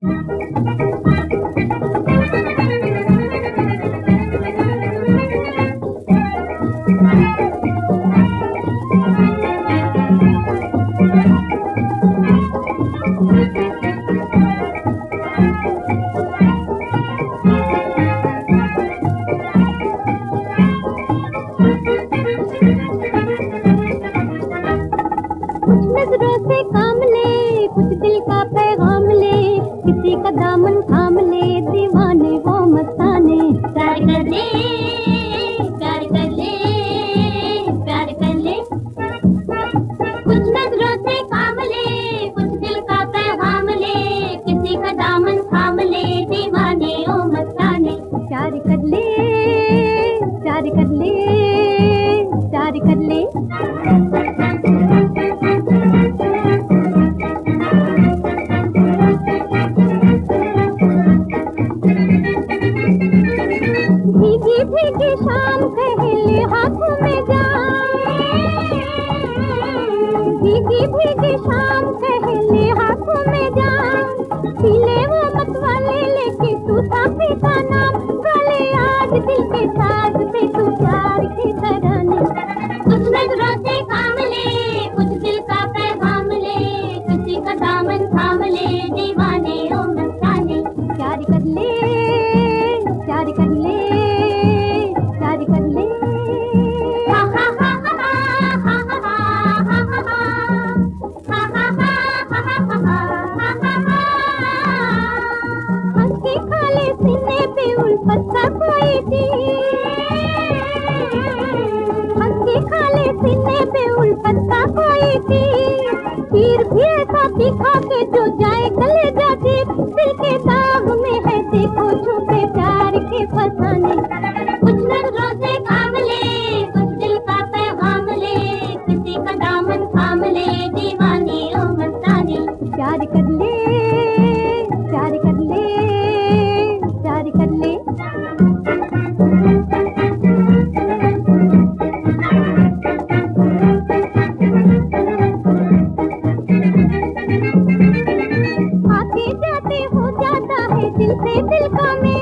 नजरों से काम ले, कुछ दिल का पैगाम ले, किसी का दामन थाम ले, दीवाने वो मस्ताने। प्यार कर ले, प्यार कर ले, प्यार कर ले। कुछ नजरों से काम ले, कुछ दिल का पैगाम ले, किसी का दामन थाम ले, दीवाने वो मस्ताने। प्यार कर ले, प्यार कर ले, प्यार कर ले। भीगी भीगी शाम पहले हाथों में जाम, भीगी भीगी शाम पहले हाथों में जाम, पीले वो मतवाले लेके तू साफी का नाम, गाले आज दिल के साथ पे तू प्यार की तराने। कुछ नजरों से काम ले, कुछ दिल का पैगाम ले, किसी का दामन थाम ले, दीवाने ओ मस्ताने। प्यार कर ले, प्यार कर ले, प्यार कर ले। हा हा हा हा हा हा हा हा हा हंस के खाले सीने पे उल्फत सा कोई तीर, हंस के खाले सीने पे उल्फत सा कोई तीर, तीर भी ऐसा दिखा के जो जाए गले जाके, दिल के दाग में है देखो छुपे प्यार के फसाने। कुछ नजरों से काम ले, कुछ दिल का पैगाम ले, किसी का दामन थाम ले, दीवाने ओ मस्ताने। प्यार कर ले, प्यार कर ले, प्यार कर ले। आते जाते हो जाता है दिल से दिल का